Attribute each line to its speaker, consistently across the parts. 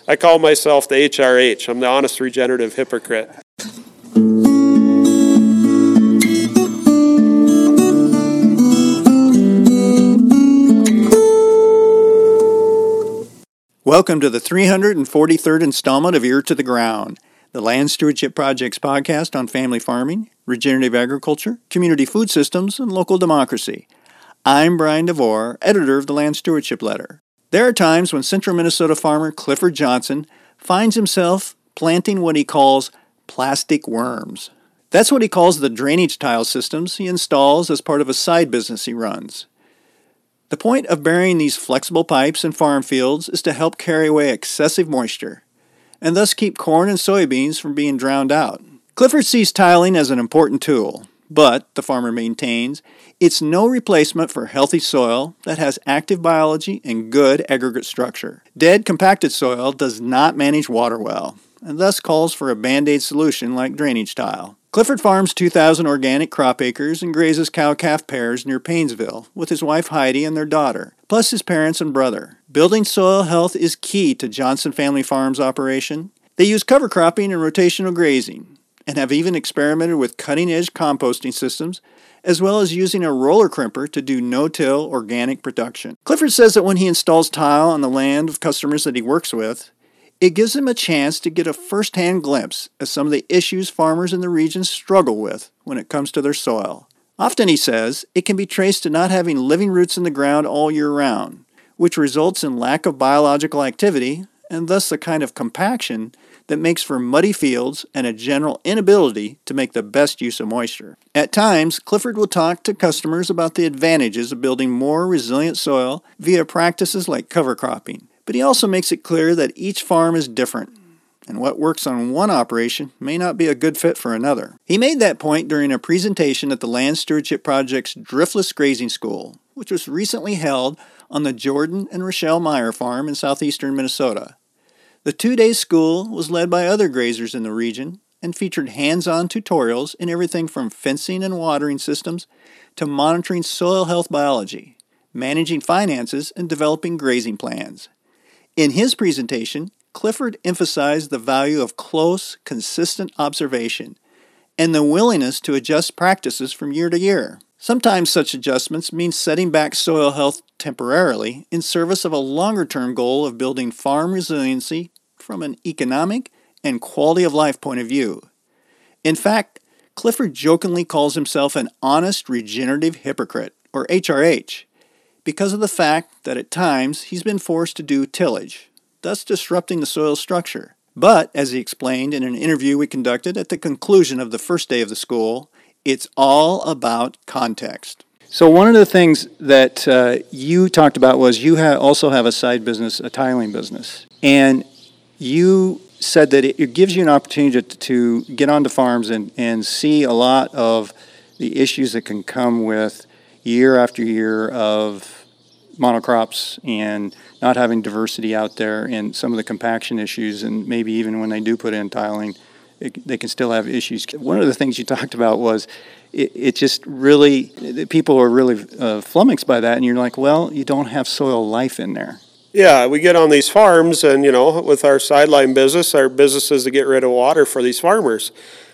Speaker 1: I call myself the HRH. I'm the honest regenerative hypocrite.
Speaker 2: Welcome to the 343rd installment of Ear to the Ground, the Land Stewardship Project's podcast on family farming, regenerative agriculture, community food systems, and local democracy. I'm Brian DeVore, editor of the Land Stewardship Letter. There are times when central Minnesota farmer Clifford Johnson finds himself planting what he calls plastic worms. That's what he calls the drainage tile systems he installs as part of a side business he runs. The point of burying these flexible pipes in farm fields is to help carry away excessive moisture, and thus keep corn and soybeans from being drowned out. Clifford sees tiling as an important tool, but, the farmer maintains, it's no replacement for healthy soil that has active biology and good aggregate structure. Dead, compacted soil does not manage water well, and thus calls for a Band-Aid solution like drainage tile. Clifford farms 2,000 organic crop acres and grazes cow-calf pairs near Paynesville with his wife Heidi and their daughter, plus his parents and brother. Building soil health is key to Johnson Family Farms' operation. They use cover cropping and rotational grazing, and have even experimented with cutting-edge composting systems, as well as using a roller crimper to do no-till organic production. Clifford says that when he installs tile on the land of customers that he works with, it gives him a chance to get a first-hand glimpse at some of the issues farmers in the region struggle with when it comes to their soil. Often, he says, it can be traced to not having living roots in the ground all year round, which results in lack of biological activity and thus the kind of compaction that makes for muddy fields and a general inability to make the best use of moisture. At times, Clifford will talk to customers about the advantages of building more resilient soil via practices like cover cropping. But he also makes it clear that each farm is different, and what works on one operation may not be a good fit for another. He made that point during a presentation at the Land Stewardship Project's Driftless Grazing School, which was recently held on the Jordan and Rochelle Meyer farm in southeastern Minnesota. The two-day school was led by other grazers in the region and featured hands-on tutorials in everything from fencing and watering systems to monitoring soil health biology, managing finances, and developing grazing plans. In his presentation, Clifford emphasized the value of close, consistent observation and the willingness to adjust practices from year to year. Sometimes such adjustments mean setting back soil health temporarily in service of a longer-term goal of building farm resiliency from an economic and quality of life point of view. In fact, Clifford jokingly calls himself an honest regenerative hypocrite, or HRH, because of the fact that at times he's been forced to do tillage, thus disrupting the soil structure. But, as he explained in an interview we conducted at the conclusion of the first day of the school, it's all about context. So one of the things that you talked about was you also have a side business, a tiling business. And you said that it gives you an opportunity to get onto farms and see a lot of the issues that can come with year after year of monocrops and not having diversity out there and some of the compaction issues, and maybe even when they do put in tiling, they can still have issues. One of the things you talked about was it just really, people are really flummoxed by that, and you're like, well, you don't have soil life in there.
Speaker 1: Yeah, we get on these farms, and, with our sideline business, our business is to get rid of water for these farmers.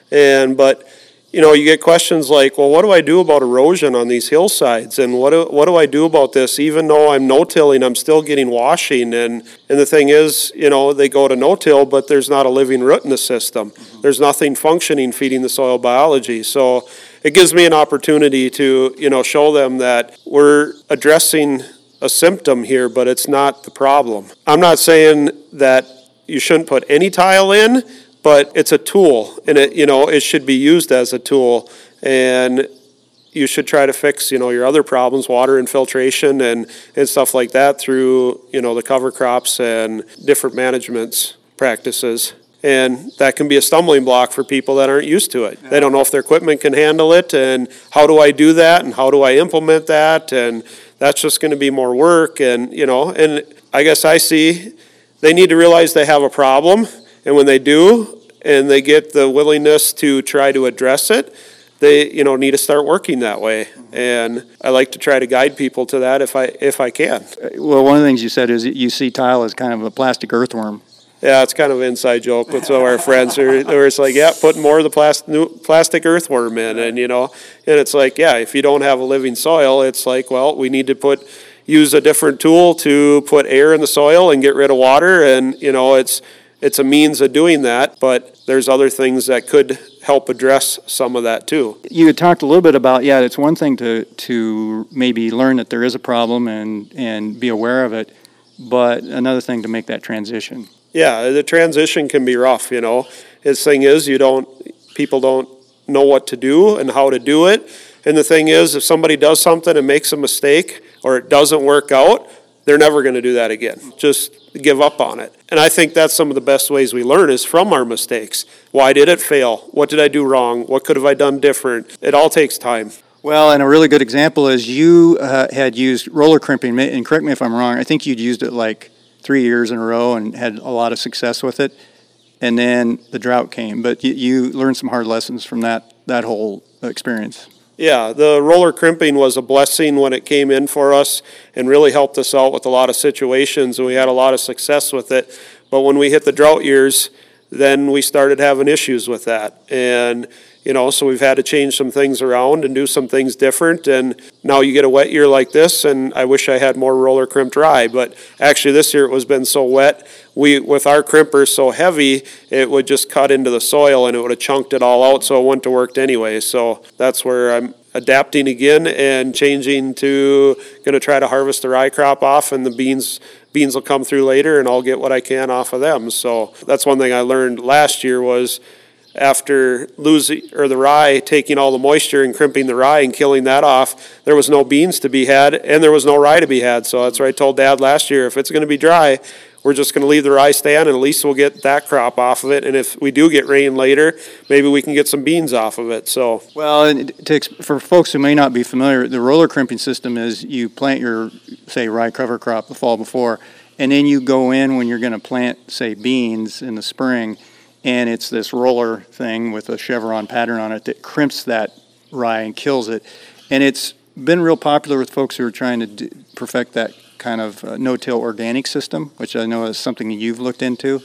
Speaker 1: But you get questions like, well, what do I do about erosion on these hillsides? And what do I do about this? Even though I'm no-tilling, I'm still getting washing. And the thing is, they go to no-till, but there's not a living root in the system. Mm-hmm. There's nothing functioning feeding the soil biology. So it gives me an opportunity to, show them that we're addressing a symptom here, but it's not the problem. I'm not saying that you shouldn't put any tile in, but it's a tool, and it should be used as a tool, and you should try to fix, your other problems, water infiltration and stuff like that through, the cover crops and different management practices. And that can be a stumbling block for people that aren't used to it. Yeah. They don't know if their equipment can handle it, and how do I do that, and how do I implement that, and that's just going to be more work, and I guess I see they need to realize they have a problem. And when they do, and they get the willingness to try to address it, they need to start working that way. And I like to try to guide people to that if I can.
Speaker 2: Well, one of the things you said is you see tile as kind of a plastic earthworm.
Speaker 1: Yeah, it's kind of an inside joke with some of our friends where it's like, yeah, put more of the new plastic earthworm in, and and it's like, yeah, if you don't have a living soil, it's like, well, we need to use a different tool to put air in the soil and get rid of water, and it's a means of doing that, but there's other things that could help address some of that too.
Speaker 2: You had talked a little bit about, it's one thing to maybe learn that there is a problem and be aware of it, but another thing to make that transition.
Speaker 1: Yeah, the transition can be rough, His thing is people don't know what to do and how to do it. And the thing is, if somebody does something and makes a mistake or it doesn't work out, they're never going to do that again. Just give up on it. And I think that's some of the best ways we learn is from our mistakes. Why did it fail? What did I do wrong? What could have I done different? It all takes time.
Speaker 2: Well, and a really good example is you had used roller crimping, and correct me if I'm wrong, I think you'd used it like 3 years in a row and had a lot of success with it, and then the drought came. But you learned some hard lessons from that whole experience.
Speaker 1: Yeah, the roller crimping was a blessing when it came in for us and really helped us out with a lot of situations, and we had a lot of success with it. But when we hit the drought years, then we started having issues with that. And so we've had to change some things around and do some things different. And now you get a wet year like this, and I wish I had more roller crimped rye. But actually this year it was been so wet, with our crimpers so heavy, it would just cut into the soil and it would have chunked it all out, so it wouldn't have worked anyway. So that's where I'm adapting again and changing to going to try to harvest the rye crop off, and the beans will come through later, and I'll get what I can off of them. So that's one thing I learned last year was, after the rye, taking all the moisture and crimping the rye and killing that off, there was no beans to be had and there was no rye to be had. So that's what I told Dad last year. If it's going to be dry, we're just going to leave the rye stand, and at least we'll get that crop off of it. And if we do get rain later, maybe we can get some beans off of it. So,
Speaker 2: well, and for folks who may not be familiar, the roller crimping system is you plant your, say, rye cover crop the fall before, and then you go in when you're going to plant, say, beans in the spring, and it's this roller thing with a chevron pattern on it that crimps that rye and kills it. And it's been real popular with folks who are trying to perfect that kind of no-till organic system, which I know is something you've looked into.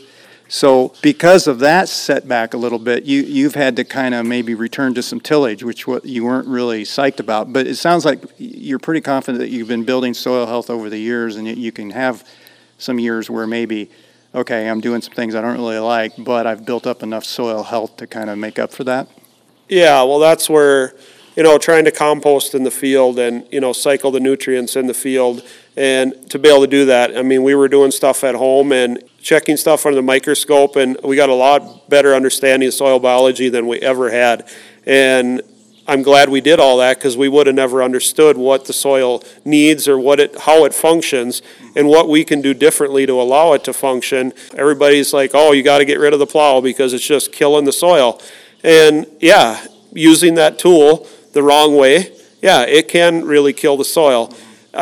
Speaker 2: So because of that setback a little bit, you've had to kind of maybe return to some tillage, which you weren't really psyched about. But it sounds like you're pretty confident that you've been building soil health over the years, and you can have some years where maybe, okay, I'm doing some things I don't really like, but I've built up enough soil health to kind of make up for that?
Speaker 1: Yeah, well, that's where, trying to compost in the field and, cycle the nutrients in the field. And to be able to do that, we were doing stuff at home and checking stuff under the microscope, and we got a lot better understanding of soil biology than we ever had. And I'm glad we did all that, because we would have never understood what the soil needs or how it functions and what we can do differently to allow it to function. Everybody's like, oh, you got to get rid of the plow because it's just killing the soil. And yeah, using that tool the wrong way, yeah, it can really kill the soil.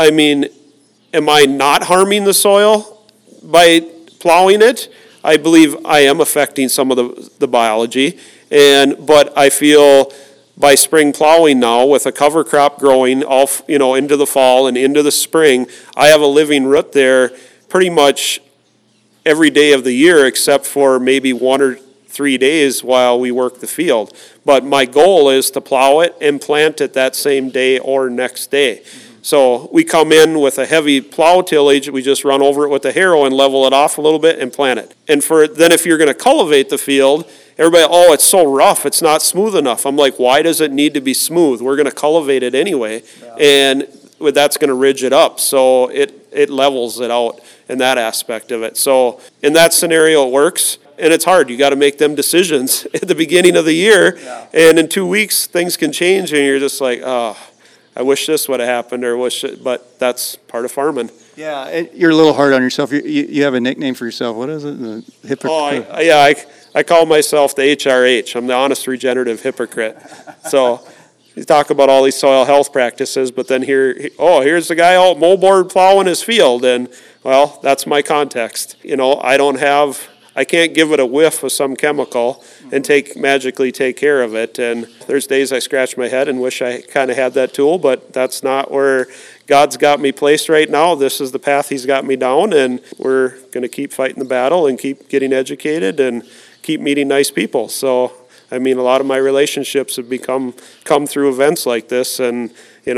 Speaker 1: Am I not harming the soil by plowing it? I believe I am affecting some of the biology, but I feel by spring plowing now, with a cover crop growing all into the fall and into the spring, I have a living root there pretty much every day of the year, except for maybe 1 or 3 days while we work the field. But my goal is to plow it and plant it that same day or next day. So we come in with a heavy plow tillage, we just run over it with a harrow and level it off a little bit and plant it. And then if you're going to cultivate the field, everybody, oh, it's so rough, it's not smooth enough. I'm like, why does it need to be smooth? We're going to cultivate it anyway, and that's going to ridge it up. So it levels it out in that aspect of it. So in that scenario, it works. And it's hard. You got to make them decisions at the beginning of the year. Yeah. And in 2 weeks, things can change, and you're just like, oh, I wish this would have happened, but that's part of farming.
Speaker 2: Yeah, you're a little hard on yourself. You have a nickname for yourself. What is it? The hypocrite?
Speaker 1: I call myself the HRH. I'm the honest regenerative hypocrite. So you talk about all these soil health practices, but then here's the guy out moldboard plowing his field, and well, that's my context. I I can't give it a whiff of some chemical and magically take care of it. And there's days I scratch my head and wish I kind of had that tool, but that's not where God's got me placed right now. This is the path He's got me down, and we're going to keep fighting the battle and keep getting educated and keep meeting nice people. So, I mean, a lot of my relationships have come through events like this, and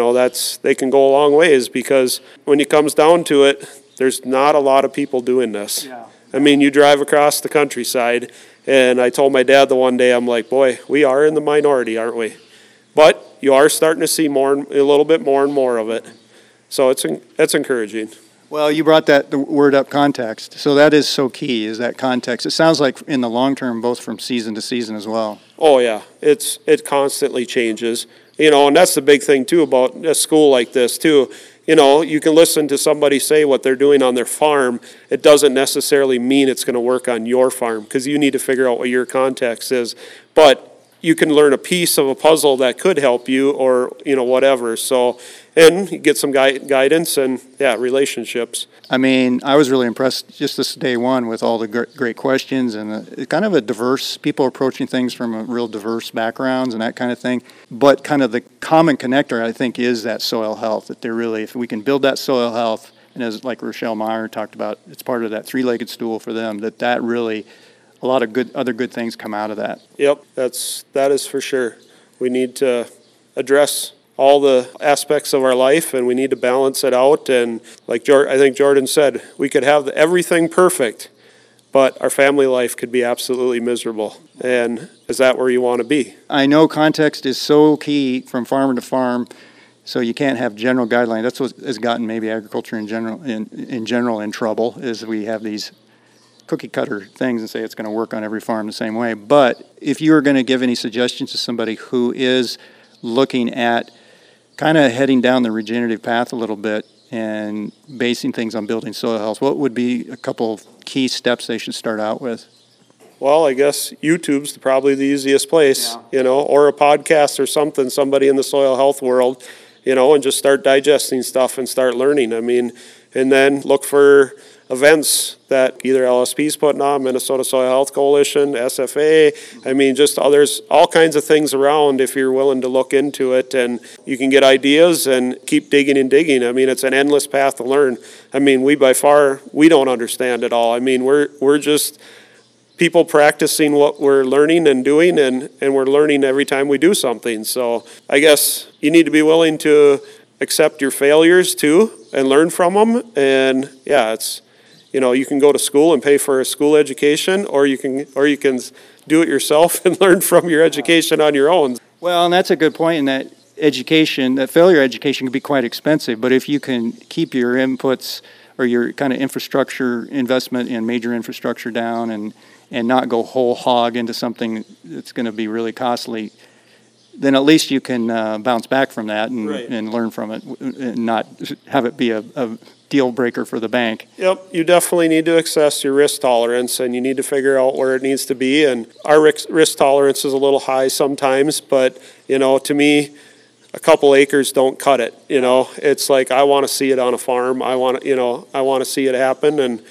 Speaker 1: they can go a long ways, because when it comes down to it, there's not a lot of people doing this. Yeah. I mean, you drive across the countryside, and I told my dad the one day, I'm like, boy, we are in the minority, aren't we? But you are starting to see a little bit more and more of it. So that's encouraging.
Speaker 2: Well, you brought the word up, context. So that is so key, is that context. It sounds like in the long term, both from season to season as well.
Speaker 1: Oh, yeah. It constantly changes. And that's the big thing, too, about a school like this, too. You can listen to somebody say what they're doing on their farm. It doesn't necessarily mean it's going to work on your farm, because you need to figure out what your context is. But you can learn a piece of a puzzle that could help you, or, whatever. So, and you get some guidance and, relationships.
Speaker 2: I mean, I was really impressed just this day one with all the great questions, and kind of a diverse, people approaching things from a real diverse backgrounds and that kind of thing. But kind of the common connector, I think, is that soil health, that they're really, if we can build that soil health, and as like Rochelle Meyer talked about, it's part of that three-legged stool for them, that really, a lot of other good things come out of that.
Speaker 1: Yep, that is for sure. We need to address all the aspects of our life, and we need to balance it out. And like I think Jordan said, we could have everything perfect, but our family life could be absolutely miserable. And is that where you want to be?
Speaker 2: I know context is so key from farmer to farm, so you can't have general guidelines. That's what has gotten maybe agriculture in general in trouble, is we have these cookie cutter things and say it's going to work on every farm the same way. But if you were going to give any suggestions to somebody who is looking at kind of heading down the regenerative path a little bit and basing things on building soil health, what would be a couple of key steps they should start out with?
Speaker 1: Well, I guess YouTube's probably the easiest place, or a podcast or something, somebody in the soil health world, and just start digesting stuff and start learning. I mean, and then look for events that either LSP's putting on, Minnesota Soil Health Coalition, SFA. I mean, just others, all kinds of things around if you're willing to look into it, and you can get ideas and keep digging and digging. I mean, it's an endless path to learn. I mean, we don't understand it all. I mean, we're just people practicing what we're learning and doing, and we're learning every time we do something. So I guess you need to be willing to accept your failures too and learn from them. And it's, you can go to school and pay for a school education, or you can do it yourself and learn from your education on your own.
Speaker 2: Well, and that's a good point in that education, that failure education can be quite expensive, but if you can keep your inputs or your kind of infrastructure investment in major infrastructure down and not go whole hog into something that's going to be really costly, then at least you can bounce back from that and learn from it and not have it be a deal breaker for the bank.
Speaker 1: Yep, you definitely need to assess your risk tolerance, and you need to figure out where it needs to be. And our risk tolerance is a little high sometimes, but to me, a couple acres don't cut it. It's like, I want to see it on a farm. I want to see it happen, and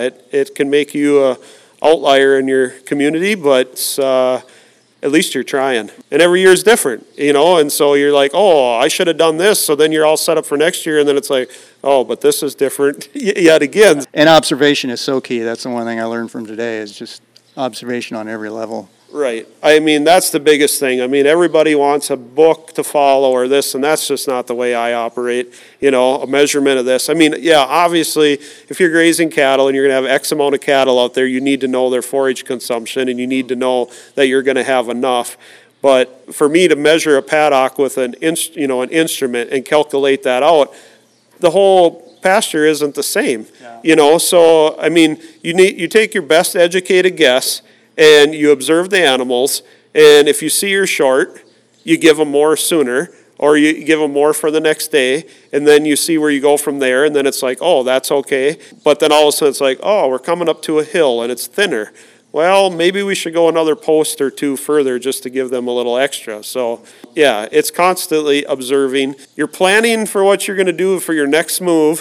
Speaker 1: it can make you a outlier in your community, but at least you're trying. And every year is different, and so you're like, oh, I should have done this, so then you're all set up for next year, and then it's like, oh, but this is different yet again.
Speaker 2: And observation is so key. That's the one thing I learned from today, is just observation on every level.
Speaker 1: Right. I mean, that's the biggest thing. I mean, everybody wants a book to follow or this, and that's just not the way I operate, a measurement of this. I mean, obviously, if you're grazing cattle and you're going to have X amount of cattle out there, you need to know their forage consumption, and you need to know that you're going to have enough. But for me to measure a paddock with an instrument and calculate that out, the whole pasture isn't the same. Yeah. So, I mean, you take your best educated guess, and you observe the animals, and if you see you're short, you give them more sooner, or you give them more for the next day, and then you see where you go from there, and then it's like, oh, that's okay. But then all of a sudden it's like, oh, we're coming up to a hill, and it's thinner. Well, maybe we should go another post or two further just to give them a little extra. So, it's constantly observing. You're planning for what you're going to do for your next move,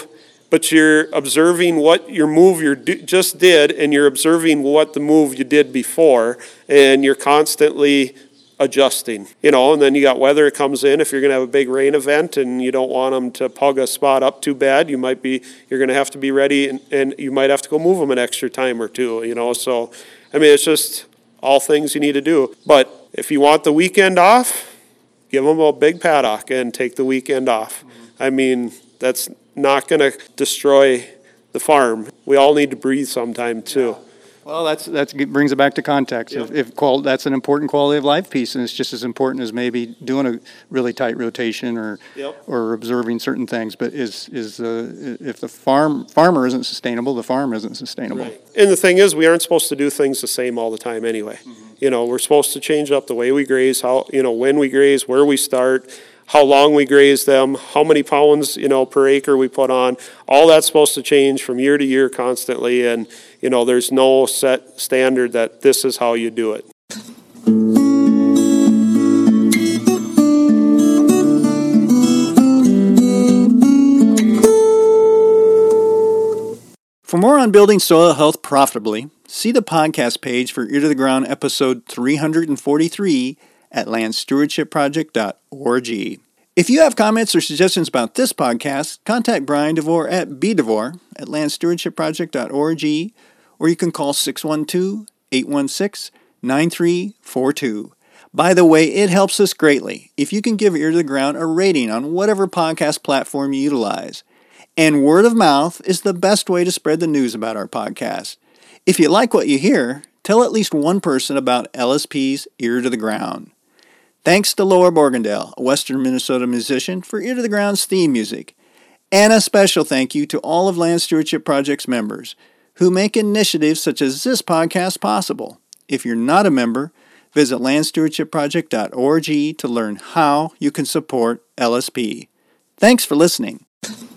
Speaker 1: but you're observing what your move you just did, and you're observing what the move you did before, and you're constantly adjusting, and then you got weather comes in. If you're going to have a big rain event and you don't want them to pug a spot up too bad, you're going to have to be ready, and you might have to go move them an extra time or two, so it's just all things you need to do. But if you want the weekend off, give them a big paddock and take the weekend off. That's not going to destroy the farm. We all need to breathe sometime too.
Speaker 2: Well, that brings it back to context.
Speaker 1: Yep.
Speaker 2: If that's an important quality of life piece, and it's just as important as maybe doing a really tight rotation or observing certain things. But if the farmer isn't sustainable, the farm isn't sustainable.
Speaker 1: Right. And the thing is, we aren't supposed to do things the same all the time anyway. Mm-hmm. We're supposed to change up the way we graze, how when we graze, where we start, how long we graze them, how many pounds, per acre we put on. All that's supposed to change from year to year constantly, and, there's no set standard that this is how you do it.
Speaker 2: For more on building soil health profitably, see the podcast page for Ear to the Ground episode 343 at landstewardshipproject.org. If you have comments or suggestions about this podcast, contact Brian DeVore at bdevore at landstewardshipproject.org, or you can call 612-816-9342. By the way, it helps us greatly if you can give Ear to the Ground a rating on whatever podcast platform you utilize. And word of mouth is the best way to spread the news about our podcast. If you like what you hear, tell at least one person about LSP's Ear to the Ground. Thanks to Laura Borgendale, a Western Minnesota musician, for Ear to the Ground's theme music. And a special thank you to all of Land Stewardship Project's members who make initiatives such as this podcast possible. If you're not a member, visit landstewardshipproject.org to learn how you can support LSP. Thanks for listening.